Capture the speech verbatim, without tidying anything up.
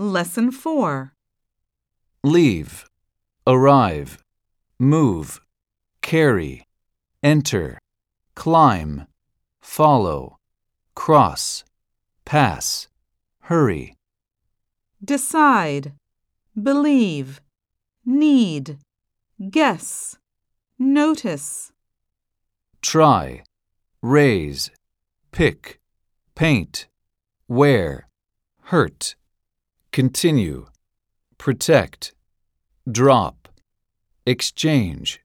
Lesson four. Leave, arrive, move, carry, enter, climb, follow, cross, pass, hurry. Decide, believe, need, guess, notice. Try, raise, pick, paint, wear, hurt, continue, protect, drop, exchange,